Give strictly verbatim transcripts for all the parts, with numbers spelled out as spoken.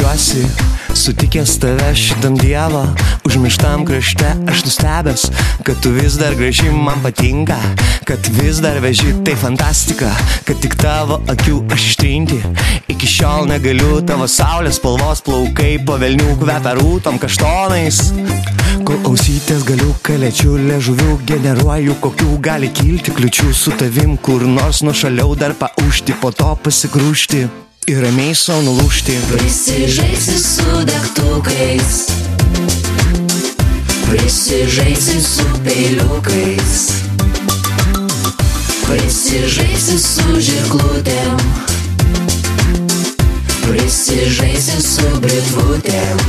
džiaugiuosi, sutikęs tave šitam dievą. Užmirštam krašte aš nustebęs, kad tu vis dar graži man patinka, kad vis dar veži tai fantastika, kad tik tavo akių aš ištrinti. Iki šiol negaliu, tavo saulės spalvos plaukai po velnių kvepia rūtom kaštonais. Kol ausytės galiu kalėčių liežuvių generuoju, kokių gali kilti kliučių su tavim, kur nors nušaliau dar paušti, po to pasigrūžti ir ramiai sau nulūžti. Prisižaisi su degtukais, prisižaisi su peiliukais, prisižaisi su žirklutėm, prisižaisi su britvutėm.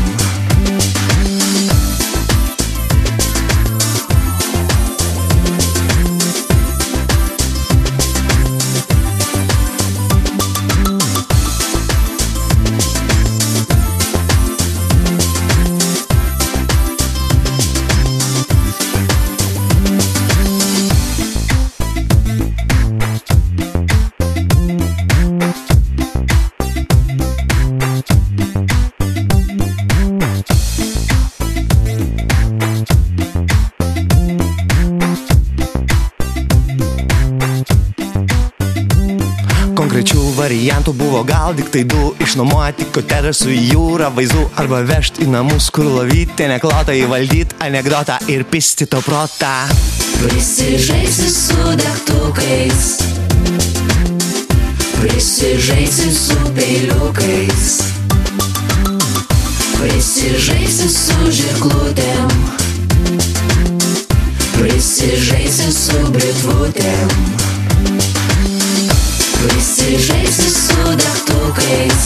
Konkrečių variantų buvo gal tik tai du: išnuomoti kotedžą su jūra vaizdu, arba vežt į namus, kur lovytė neklota, įvaldyt anekdotą ir pisti to protą. Prisižaisi su degtukais, prisižaisi su peiliukais, prisižaisi su žirklutėm, prisižaisi su britvutėm. Prisižaisi su degtukais,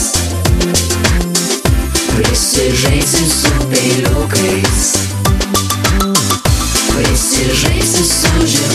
prisižaisi su peiliukais, prisižaisi su žirklutėm.